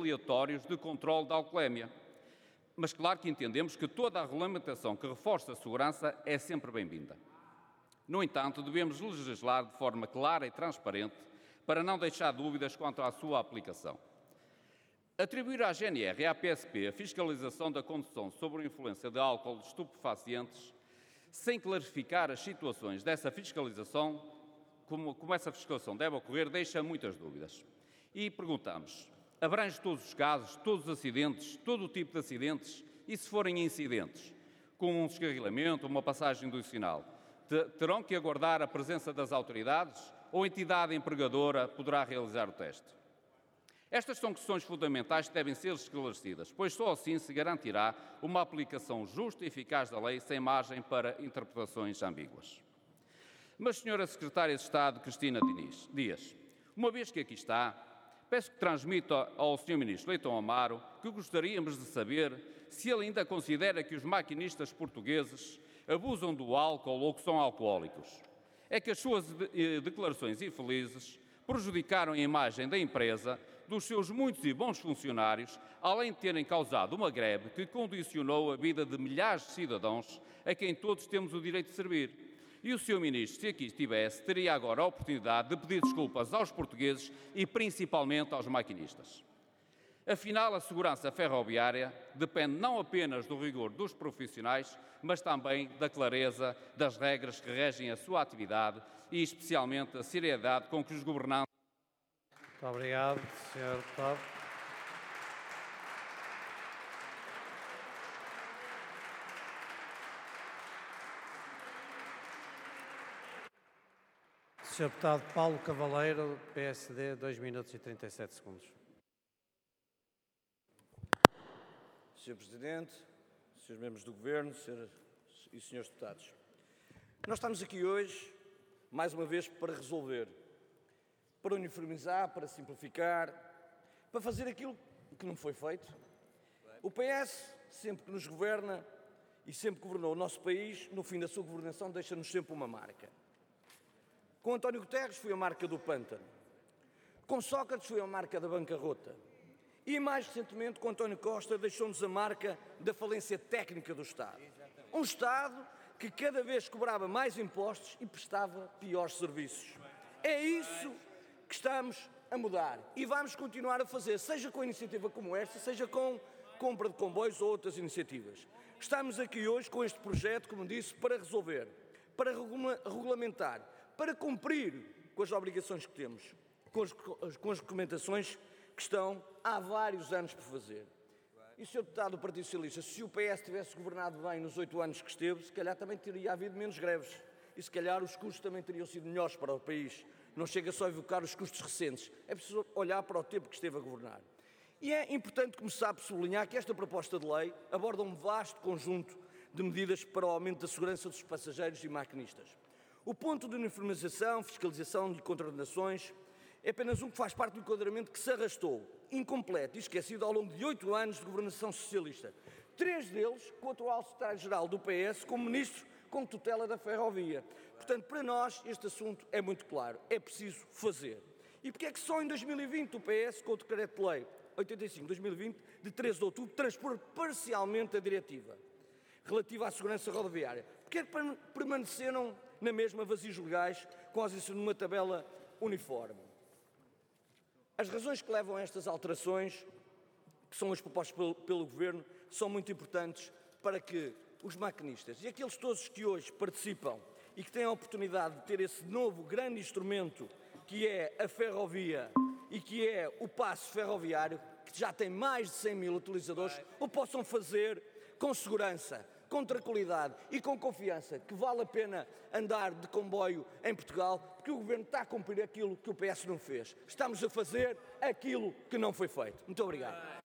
aleatórios de controle da alcoolemia. Mas claro que entendemos que toda a regulamentação que reforça a segurança é sempre bem-vinda. No entanto, devemos legislar de forma clara e transparente para não deixar dúvidas quanto à sua aplicação. Atribuir à GNR e à PSP a fiscalização da condução sob a influência de álcool e estupefacientes, sem clarificar as situações dessa fiscalização, como essa fiscalização deve ocorrer, deixa muitas dúvidas. E perguntamos, abrange todos os casos, todos os acidentes, todo o tipo de acidentes? E se forem incidentes, com um descarrilamento, uma passagem do sinal, terão que aguardar a presença das autoridades ou a entidade empregadora poderá realizar o teste? Estas são questões fundamentais que devem ser esclarecidas, pois só assim se garantirá uma aplicação justa e eficaz da lei sem margem para interpretações ambíguas. Mas, Sra. Secretária de Estado Cristina Dias, uma vez que aqui está, peço que transmita ao Sr. Ministro Leitão Amaro que gostaríamos de saber se ele ainda considera que os maquinistas portugueses abusam do álcool ou que são alcoólicos. É que as suas declarações infelizes prejudicaram a imagem da empresa, dos seus muitos e bons funcionários, além de terem causado uma greve que condicionou a vida de milhares de cidadãos a quem todos temos o direito de servir. E o Sr. Ministro, se aqui estivesse, teria agora a oportunidade de pedir desculpas aos portugueses e principalmente aos maquinistas. Afinal, a segurança ferroviária depende não apenas do rigor dos profissionais, mas também da clareza das regras que regem a sua atividade e, especialmente, a seriedade com que os governantes... Muito obrigado, Sr. Deputado. Sr. Deputado Paulo Cavaleiro, PSD, 2 minutos e 37 segundos. Sr. Presidente, Srs. Membros do Governo, Sras. e Srs. Deputados, nós estamos aqui hoje, mais uma vez, para resolver, para uniformizar, para simplificar, para fazer aquilo que não foi feito. O PS, sempre que nos governa e sempre que governou o nosso país, no fim da sua governação deixa-nos sempre uma marca. Com António Guterres foi a marca do pântano. Com Sócrates foi a marca da bancarrota. E, mais recentemente, com António Costa, deixou-nos a marca da falência técnica do Estado. Um Estado que cada vez cobrava mais impostos e prestava piores serviços. É isso que estamos a mudar e vamos continuar a fazer, seja com iniciativa como esta, seja com compra de comboios ou outras iniciativas. Estamos aqui hoje com este projeto, como disse, para resolver, para regulamentar, para cumprir com as obrigações que temos, com as recomendações que estão há vários anos por fazer. E, Sr. Deputado do Partido Socialista, se o PS tivesse governado bem nos 8 anos que esteve, se calhar também teria havido menos greves. E, se calhar, os custos também teriam sido melhores para o país. Não chega só a evocar os custos recentes. É preciso olhar para o tempo que esteve a governar. E é importante começar por sublinhar que esta proposta de lei aborda um vasto conjunto de medidas para o aumento da segurança dos passageiros e maquinistas. O ponto de uniformização, fiscalização e contraordenações é apenas um que faz parte do enquadramento que se arrastou, incompleto e esquecido ao longo de 8 anos de governação socialista. 3 deles com o atual secretário-geral do PS como ministro com tutela da ferrovia. Portanto, para nós, este assunto é muito claro. É preciso fazer. E porque é que só em 2020 o PS, com o Decreto-Lei 85/2020, de 13 de outubro, transpôs parcialmente a diretiva relativa à segurança rodoviária? Porque é que permaneceram na mesma vazios legais com a ausência de uma tabela uniforme? As razões que levam a estas alterações, que são as propostas pelo Governo, são muito importantes para que os maquinistas e aqueles todos que hoje participam e que têm a oportunidade de ter esse novo grande instrumento que é a ferrovia e que é o passe ferroviário, que já tem mais de 100 mil utilizadores, o possam fazer com segurança, com tranquilidade e com confiança, que vale a pena andar de comboio em Portugal, porque o Governo está a cumprir aquilo que o PS não fez. Estamos a fazer aquilo que não foi feito. Muito obrigado.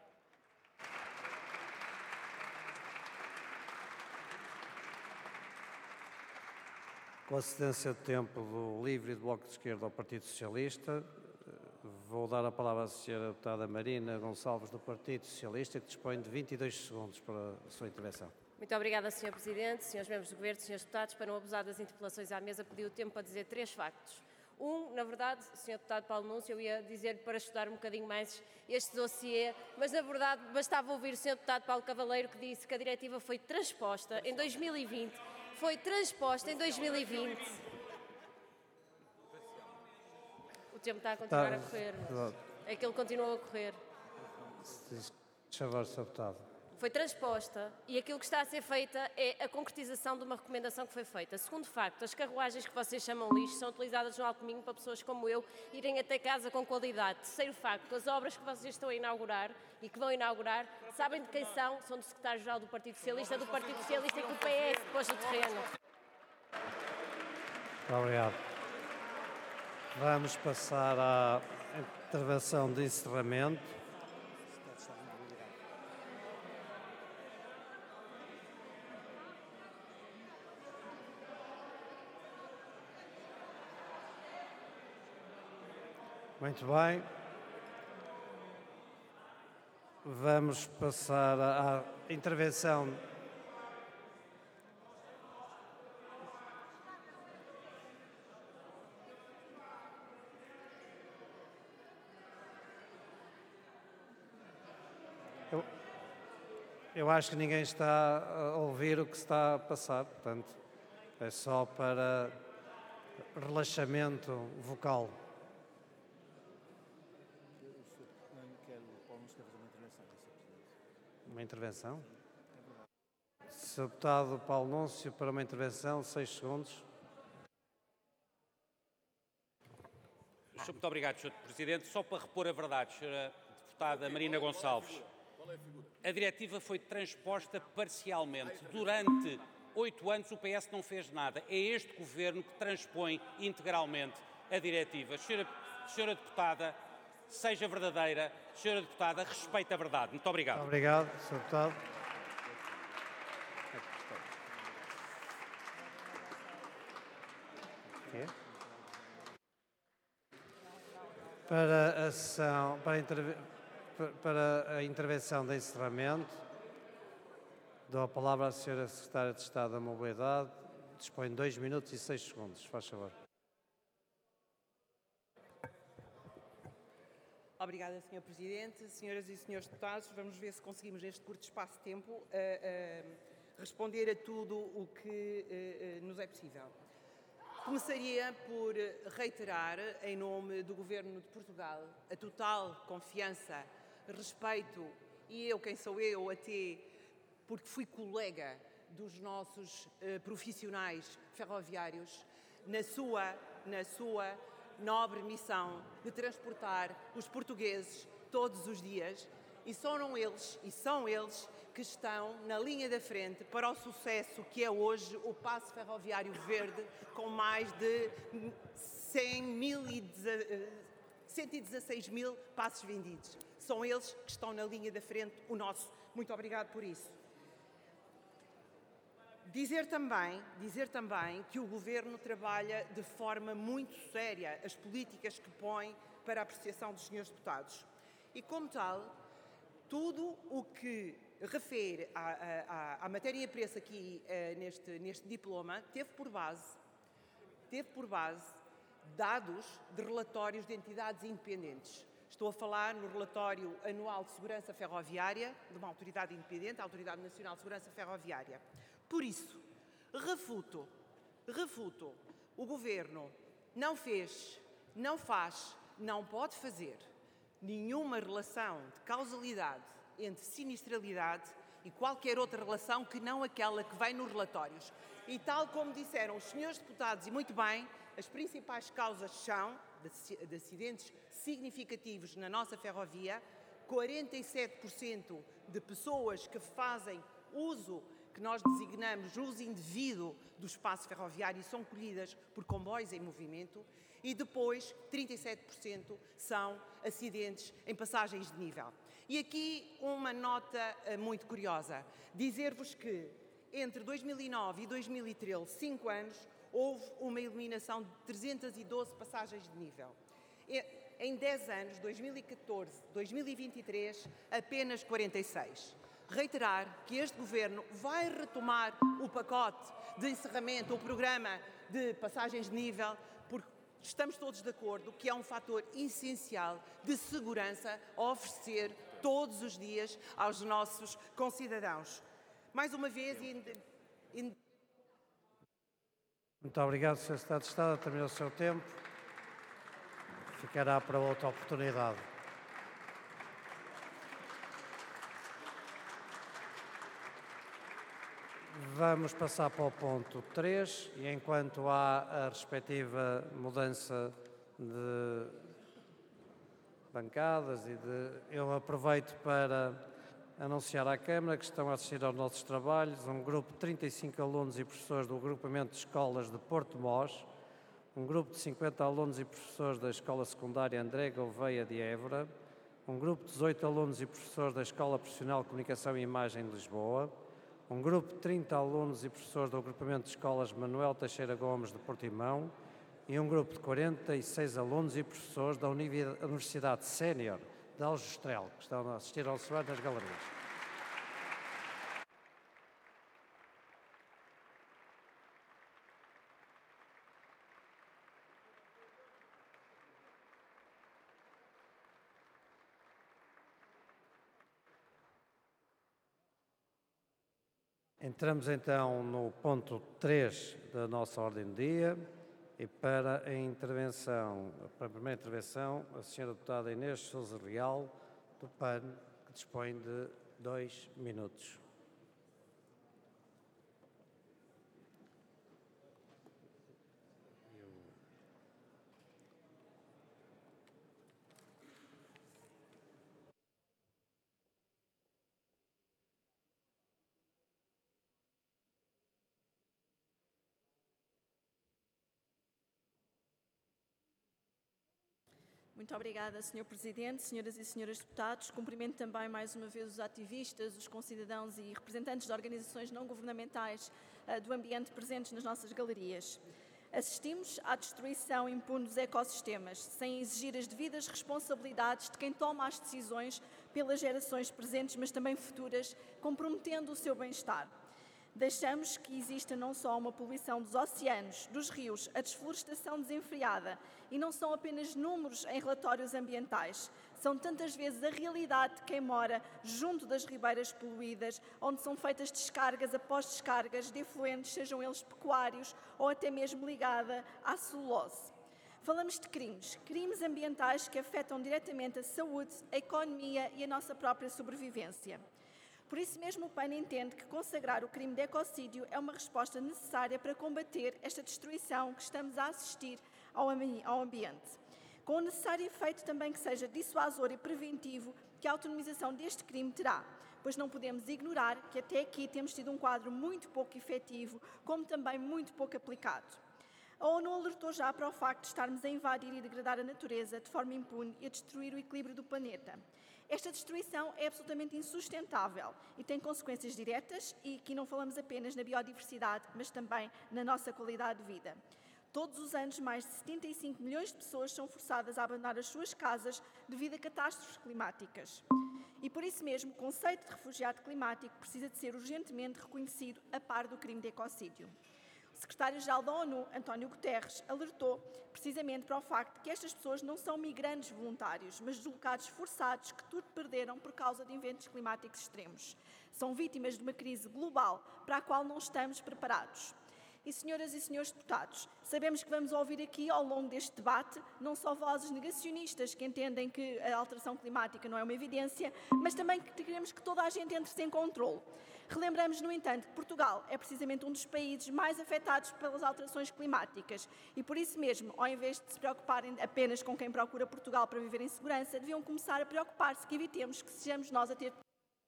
Com a cedência de tempo do LIVRE e do Bloco de Esquerda ao Partido Socialista, vou dar a palavra à Sra. Deputada Marina Gonçalves, do Partido Socialista, que dispõe de 22 segundos para a sua intervenção. Muito obrigada, Sr. Presidente, Srs. Membros do Governo, Srs. Deputados. Para não abusar das interpelações à mesa, pedi o tempo para dizer 3 factos. Na verdade, Sr. Deputado Paulo Núncio, eu ia dizer para estudar um bocadinho mais este dossiê, mas na verdade bastava ouvir o Sr. Deputado Paulo Cavaleiro, que disse que a diretiva foi transposta em 2020. Foi transposta em 2020. O tempo está a continuar a correr, mas é que ele continuou a correr. Favor, Sr. Deputado. Foi transposta e aquilo que está a ser feita é a concretização de uma recomendação que foi feita. Segundo facto, as carruagens que vocês chamam lixo são utilizadas no Alcominho para pessoas como eu irem até casa com qualidade. Terceiro facto, as obras que vocês estão a inaugurar e que vão inaugurar, sabem de quem são? São do secretário-geral do Partido Socialista e que o PS pôs no terreno. Muito obrigado. Vamos passar à intervenção de encerramento. Muito bem. Vamos passar à intervenção. Eu acho que ninguém está a ouvir o que se está a passar, portanto, é só para relaxamento vocal. Uma intervenção? Sr. Deputado Paulo Núncio, para uma intervenção, 6 segundos. Muito obrigado, Sr. Presidente. Só para repor a verdade, Sra. Deputada Marina Gonçalves, a diretiva foi transposta parcialmente. Durante 8 anos o PS não fez nada. É este Governo que transpõe integralmente a diretiva. Sra. Deputada, seja verdadeira. Sra. Deputada, respeite a verdade. Muito obrigado. Muito obrigado, Sr. Deputado. Para a intervenção de encerramento, dou a palavra à Sra. Secretária de Estado da Mobilidade. Dispõe de 2 minutos e 6 segundos. Faz favor. Obrigada, Sr. Presidente. Senhoras e senhores deputados, vamos ver se conseguimos, neste curto espaço de tempo, responder a tudo o que nos é possível. Começaria por reiterar, em nome do Governo de Portugal, a total confiança, respeito, e eu, quem sou eu, até porque fui colega dos nossos profissionais ferroviários, na sua nobre missão de transportar os portugueses todos os dias, e são eles que estão na linha da frente para o sucesso que é hoje o Paço Ferroviário Verde, com mais de 116 mil passos vendidos. São eles que estão na linha da frente, o nosso. Muito obrigado por isso. Dizer também que o Governo trabalha de forma muito séria as políticas que põe para a apreciação dos senhores deputados. E, como tal, tudo o que refere à matéria-prima aqui neste diploma teve por base dados de relatórios de entidades independentes. Estou a falar no relatório anual de segurança ferroviária de uma autoridade independente, a Autoridade Nacional de Segurança Ferroviária. Por isso, refuto, o Governo não fez, não faz, não pode fazer nenhuma relação de causalidade entre sinistralidade e qualquer outra relação que não aquela que vem nos relatórios. E tal como disseram os senhores deputados, e muito bem, as principais causas são de acidentes significativos na nossa ferrovia, 47% de pessoas que fazem uso, que nós designamos uso indevido do espaço ferroviário e são colhidas por comboios em movimento, e depois 37% são acidentes em passagens de nível. E aqui uma nota muito curiosa, dizer-vos que entre 2009 e 2013, 5 anos, houve uma eliminação de 312 passagens de nível. Em 10 anos, 2014, 2023, apenas 46. Reiterar que este Governo vai retomar o pacote de encerramento, o programa de passagens de nível, porque estamos todos de acordo que é um fator essencial de segurança a oferecer todos os dias aos nossos concidadãos. Mais uma vez, Muito obrigado, Sr. Secretário de Estado. Terminou o seu tempo. Ficará para outra oportunidade. Vamos passar para o ponto 3 e enquanto há a respectiva mudança de bancadas eu aproveito para anunciar à Câmara que estão a assistir aos nossos trabalhos um grupo de 35 alunos e professores do agrupamento de escolas de Porto Mós, um grupo de 50 alunos e professores da Escola Secundária André Gouveia de Évora, um grupo de 18 alunos e professores da Escola Profissional de Comunicação e Imagem de Lisboa, um grupo de 30 alunos e professores do agrupamento de escolas Manuel Teixeira Gomes de Portimão e um grupo de 46 alunos e professores da Universidade Sénior de Aljustrel, que estão a assistir ao trabalho nas galerias. Entramos então no ponto 3 da nossa ordem do dia e para a primeira intervenção, a senhora deputada Inês Sousa Real, do PAN, que dispõe de 2 minutos. Muito obrigada, Sr. Presidente, senhoras e senhores deputados. Cumprimento também mais uma vez os ativistas, os concidadãos e representantes de organizações não governamentais do ambiente presentes nas nossas galerias. Assistimos à destruição impune dos ecossistemas, sem exigir as devidas responsabilidades de quem toma as decisões pelas gerações presentes, mas também futuras, comprometendo o seu bem-estar. Deixamos que exista não só uma poluição dos oceanos, dos rios, a desflorestação desenfreada, e não são apenas números em relatórios ambientais. São tantas vezes a realidade de quem mora junto das ribeiras poluídas, onde são feitas descargas após descargas de efluentes, sejam eles pecuários ou até mesmo ligada à celulose. Falamos de crimes ambientais que afetam diretamente a saúde, a economia e a nossa própria sobrevivência. Por isso mesmo, o PAN entende que consagrar o crime de ecocídio é uma resposta necessária para combater esta destruição que estamos a assistir ao ambiente, com o necessário efeito também que seja dissuasor e preventivo que a autonomização deste crime terá, pois não podemos ignorar que até aqui temos tido um quadro muito pouco efetivo, como também muito pouco aplicado. A ONU alertou já para o facto de estarmos a invadir e degradar a natureza de forma impune e a destruir o equilíbrio do planeta. Esta destruição é absolutamente insustentável e tem consequências diretas, e aqui não falamos apenas na biodiversidade, mas também na nossa qualidade de vida. Todos os anos, mais de 75 milhões de pessoas são forçadas a abandonar as suas casas devido a catástrofes climáticas. E por isso mesmo, o conceito de refugiado climático precisa de ser urgentemente reconhecido a par do crime de ecocídio. O secretário-geral da ONU, António Guterres, alertou precisamente para o facto de que estas pessoas não são migrantes voluntários, mas deslocados forçados que tudo perderam por causa de eventos climáticos extremos. São vítimas de uma crise global para a qual não estamos preparados. E, senhoras e senhores deputados, sabemos que vamos ouvir aqui, ao longo deste debate, não só vozes negacionistas que entendem que a alteração climática não é uma evidência, mas também que queremos que toda a gente entre-se em controle. Relembramos, no entanto, que Portugal é precisamente um dos países mais afetados pelas alterações climáticas e, por isso mesmo, ao invés de se preocuparem apenas com quem procura Portugal para viver em segurança, deviam começar a preocupar-se que evitemos que sejamos nós a ter...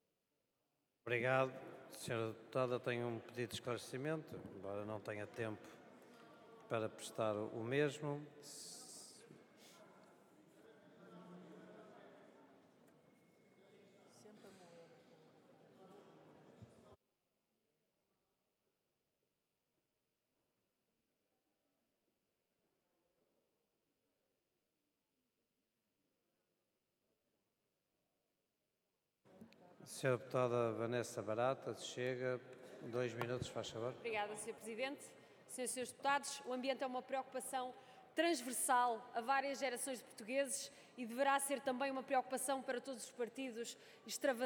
Obrigado. Senhora deputada, tenho um pedido de esclarecimento, embora não tenha tempo para prestar o mesmo. Senhora deputada Vanessa Barata, chega. 2 minutos, faz favor. Obrigada, Sr. Presidente. Senhoras e senhores deputados, o ambiente é uma preocupação transversal a várias gerações de portugueses e deverá ser também uma preocupação para todos os partidos extravasar